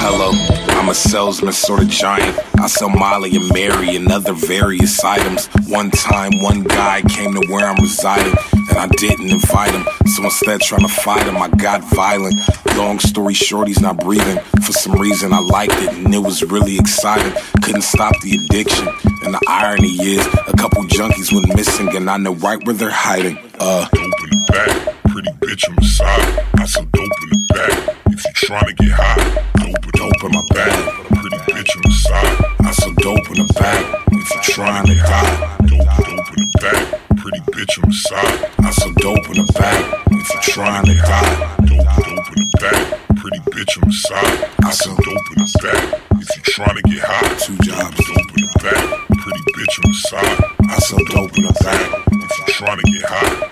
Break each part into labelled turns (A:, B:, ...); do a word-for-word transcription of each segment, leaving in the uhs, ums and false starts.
A: Hello, I'm a salesman, sort of giant. I sell Molly and Mary and other various items. One time, one guy came to where I'm residing, and I didn't invite him. So instead, trying to fight him, I got violent. Long story short, he's not breathing. For some reason, I liked it, and it was really exciting. Couldn't stop the addiction, and the irony is, a couple junkies went missing, and I know right where they're hiding. Uh,
B: dope in the back, pretty bitch on the side. I sell dope in the back, if you tryna get high. Dope, dope in my bag, pretty bitch on the side.
A: I sell dope in the back, if you trying to die.
B: Dope, dope in the back, pretty bitch on the side.
A: I sell dope in the back, if you trying to die.
B: Dope, dope in the back, pretty bitch on the side. I sell dope in the back, if you tryna get high.
A: Two jobs.
B: Dope in the back, pretty bitch on the side.
A: I sell dope in the back,
B: if you tryna get high.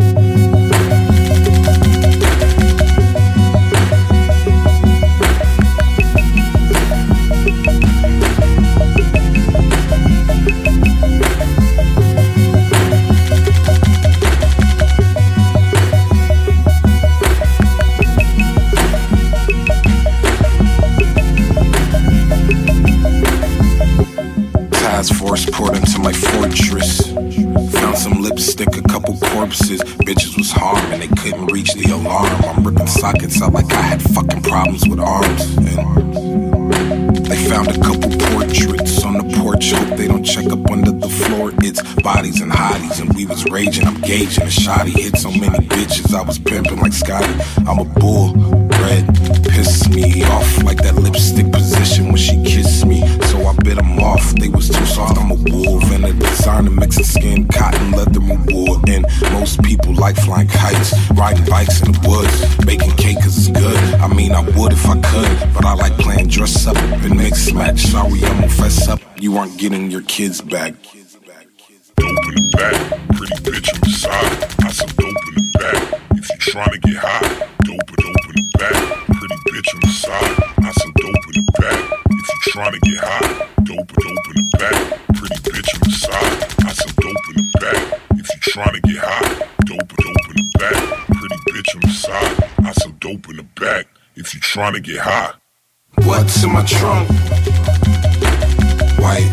A: Task force poured into my fortress. Found some lipstick, a couple corpses. Bitches was harming, they couldn't reach the alarm. I'm ripping sockets out like I had fucking problems with arms. And they found a couple portraits on the porch. Hope they don't check up under the floor. It's bodies and hotties, and we was raging. I'm gauging a shotty. Hit so many bitches, I was pimping like Scotty. I'm a bull, red, pissed me off like that lipstick position when she kissed me. So I bit them off, they was too soft. I'm a wolf and a designer mixing skin, cotton, leather, and wood. And most people like flying kites, riding bikes in the woods, baking cake cause it's good. I mean I would if I could, but I like playing dress up and mix match. Sorry I'ma fess up, you aren't getting your kids back.
B: Dope in the back, pretty bitch on the side. I sell dope in the back, if you tryna get high. Dope, dope in the back, pretty bitch on the side. I sell dope in the back, if you tryna get high. Dope, dope in the back, pretty bitch on the side. I sell dope in the back, if you tryna get high. Dope, dope in the back, pretty bitch on the side. I sell dope in the back, if you tryna get high.
A: What's in my trunk? White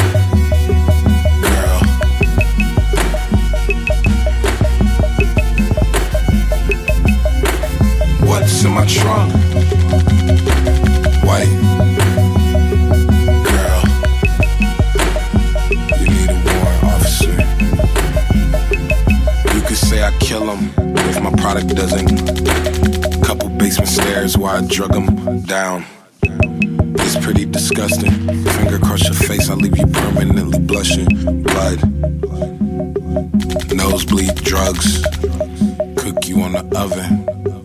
A: girl. What's in my trunk? White girl. You need a warrant, officer. You could say I kill him if my product doesn't. Couple basement stairs where I drug him down. It's pretty disgusting. Finger across your face, I leave you permanently blushing. Blood, nosebleed, drugs, cook you on the oven.